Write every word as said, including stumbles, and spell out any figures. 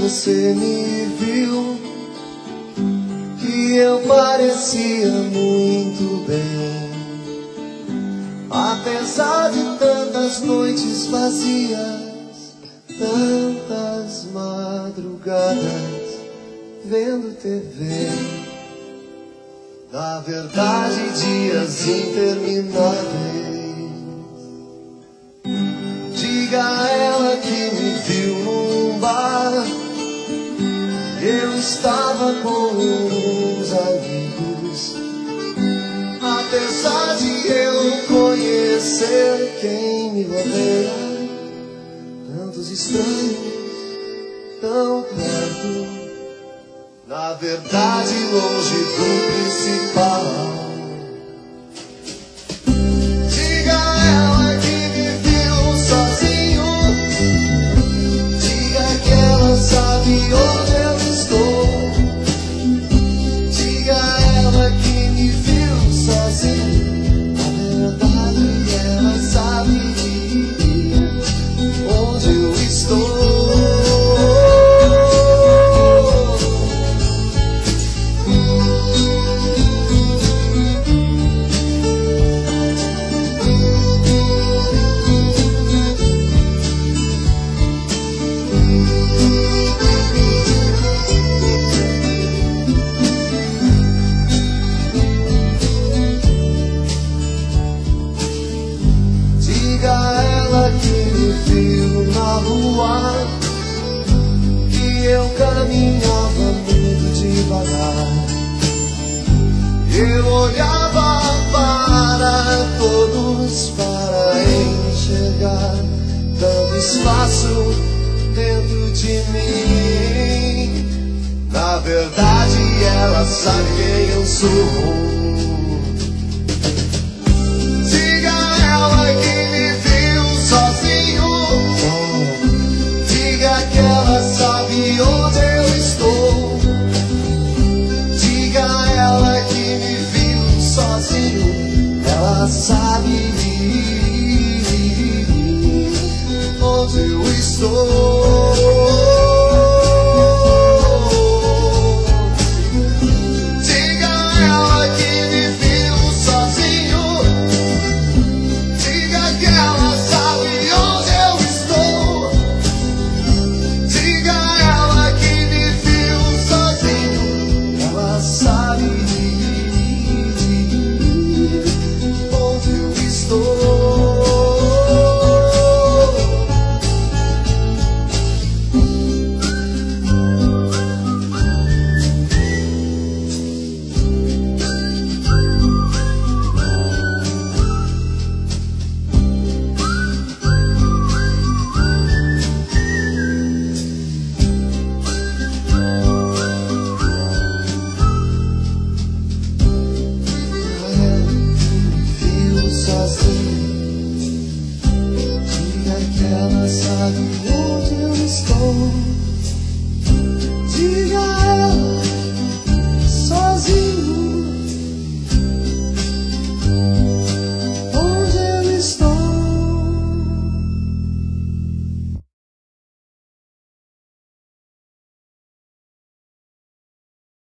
você me viu, que eu parecia muito bem. Apesar de tantas noites vazias, tantas madrugadas vendo T V, na verdade dias intermináveis. Diga a ela que me viu num bar, eu estava com uns amigos. Apesar de eu conhecer quem me rodeia, tantos estranhos tão perto, na verdade longe do principal. Diga a ela que me viu sozinho, diga que ela sabe onde eu estou. Diga a ela que me viu sozinho, na verdade ela sabe onde eu estou. Que eu caminhava muito devagar, eu olhava para todos para enxergar tanto espaço dentro de mim. Na verdade ela sabe quem eu sou. Diga a ela que me viu sozinho, que ela sabe onde eu estou. Diga a ela que me viu sozinho, ela sabe